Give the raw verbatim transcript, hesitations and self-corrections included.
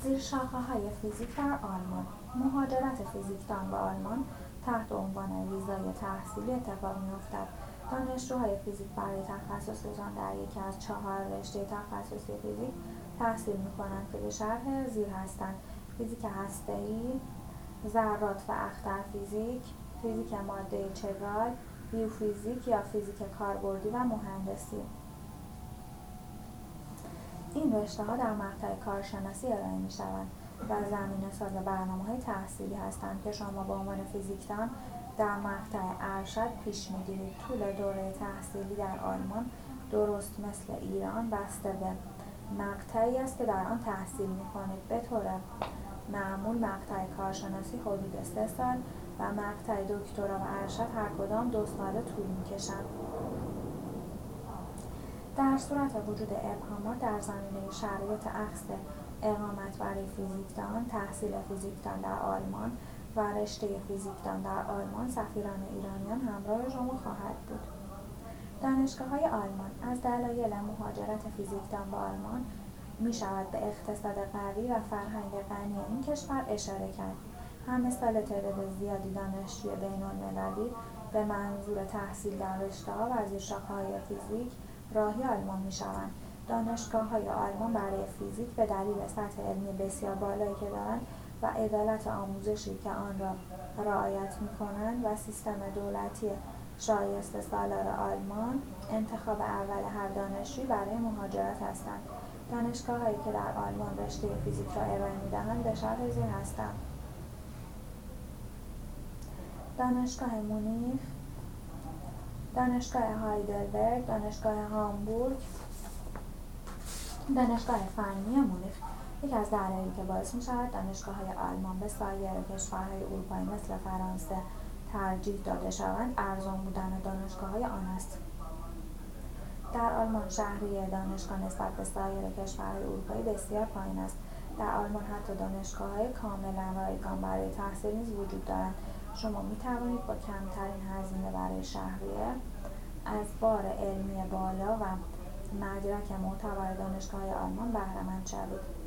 زیر شاخه‌های فیزیک در آلمان. مهاجرت فیزیکدان به آلمان تحت عنوان ویزای تحصیلی اتفاق می‌افتد. دانشجوهای فیزیک برای تخصصشان در یکی از چهار رشته تخصصی فیزیک تحصیل می‌کنند که به شرح زیر هستند: فیزیک هسته‌ای، ذرات و اختر فیزیک، فیزیک ماده چگال، بیوفیزیک یا فیزیک کاربردی و مهندسی. این رشته‌ها در مقطع کارشناسی ارائه می‌شوند و زمینه‌ساز برنامه‌های تحصیلی هستند که شما به عنوان فیزیکدان در مقطع ارشد پیش می‌گیرید. طول دوره تحصیلی در آلمان درست مثل ایران بسته به مقطعی است که در آن تحصیل می‌کنید. به طور معمول مقطع کارشناسی حدود سه سال و مقطع دکترا و ارشد هر کدام دو ساله طول می‌کشند. در صورت وجود ابهامات در زمینه شرایط اخذ اقامت برای فیزیکدان، تحصیل فیزیکدان در آلمان و رشته فیزیکدان در آلمان، سفیران ایرانیان همراه شما خواهد بود. دانشگاه‌های آلمان. از دلایل مهاجرت فیزیکدان به آلمان می شود به اقتصاد قوی و فرهنگ غنی این کشور اشاره کرد. همه سال تعداد زیادی دانشجوی بین‌المللی به منظور تحصیل در رشته‌ها و زیر شاخه‌های فیزیک راهی آلمان می‌شوند. دانشگاه‌های آلمان برای فیزیک به دلیل سطح علمی بسیار بالایی که دارند و عدالت آموزشی که آن را رعایت می‌کنند و سیستم دولتی شایسته سالار آلمان، انتخاب اول هر دانشجویی برای مهاجرت هستند. دانشگاه‌هایی که در آلمان رشته فیزیک را ارائه می‌دهند به شرح زیر هستند: دانشگاه مونیخ، دانشگاه هایدلبرگ، دانشگاه هامبورگ، دانشگاه فنی مونیخ. یکی از دلایلی که باعث می‌شود دانشگاه‌های آلمان به سایر کشورهای اروپایی مثل فرانسه ترجیح داده شوند، ارزان بودن دانشگاه‌های آن است. در آلمان شهریه دانشگاه نسبت به سایر کشورهای اروپایی بسیار پایین است. در آلمان حتی دانشگاه‌های کاملا رایگان برای تحصیل نیز وجود دارند. شما می‌توانید با کمترین هزینه برای شهریه از بار علمی بالا و مدرک معتبر دانشگاه‌های آلمان بهره‌مند شوید.